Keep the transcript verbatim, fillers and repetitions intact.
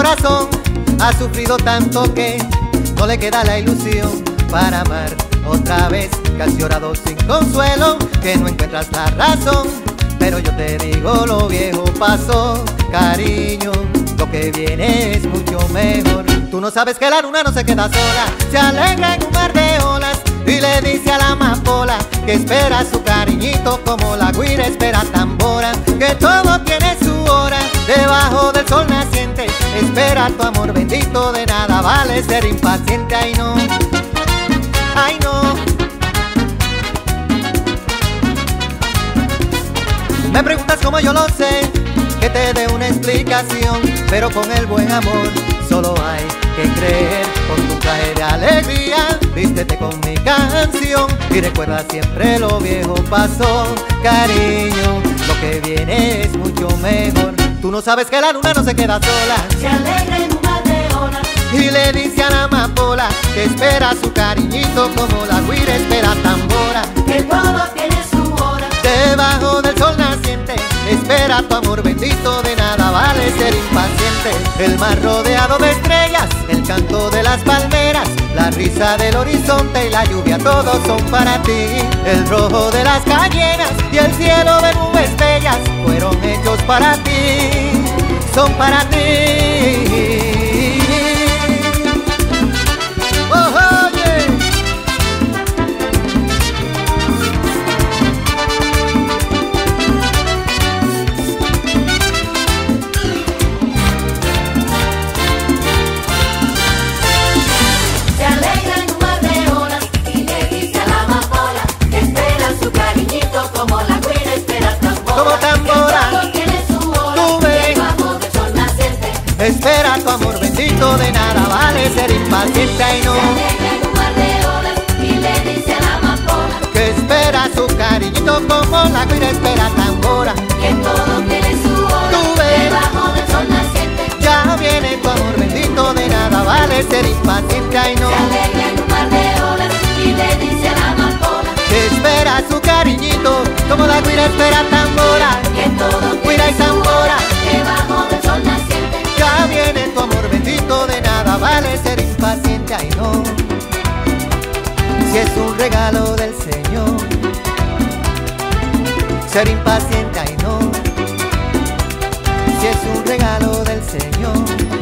corazón ha sufrido tanto que no le queda la ilusión para amar otra vez, que has llorado sin consuelo, que no encuentras la razón. Pero yo te digo, lo viejo pasó, cariño, lo que viene es mucho mejor. Tú no sabes que la luna no se queda sola, se alegra en un mar de olas y le dice a la amapola que espera su cariñito como la guira espera tambora, que todo tiene su hora debajo del sol naciente. Espera tu amor bendito, de nada vale ser impaciente. Ay no, ay no. Me preguntas cómo yo lo sé, que te dé una explicación, pero con el buen amor solo hay que creer. Con tu traje de alegría, vístete con mi canción y recuerda siempre lo viejo pasó, cariño, lo que viene es mucho mejor. Tú no sabes que la luna no se queda sola, se alegra en un mar de olas y le dice a la amapola que espera su cariñito como la guira espera tambora, que todo tiene su hora debajo del sol naciente. Espera tu amor bendito, de nada vale ser impaciente. El mar rodeado de estrellas, el canto de las palmeras, la risa del horizonte y la lluvia, todos son para ti. El rojo de las cañeras y el cielo de nubes bellas fueron hechos para ti, son para ti. Espera tu amor bendito, de nada vale ser impaciente. Ay no, se alegra en un mar de olas y le dice a la amapola que espera su cariñito como la guira espera tambora, que todo tiene su hora tú ves, debajo del sol naciente. ya viene tu amor bendito, de nada vale ser impaciente. Ay no, se alegra en un mar de olas y le dice a la amapola que espera su cariñito como la guira espera tambora, que todo guira tiene y su tambora, hora debajo del sol naciente. ya viene tu amor bendito, de nada vale ser impaciente. Ay no, si es un regalo del Señor ser impaciente. Ay no, si es un regalo del Señor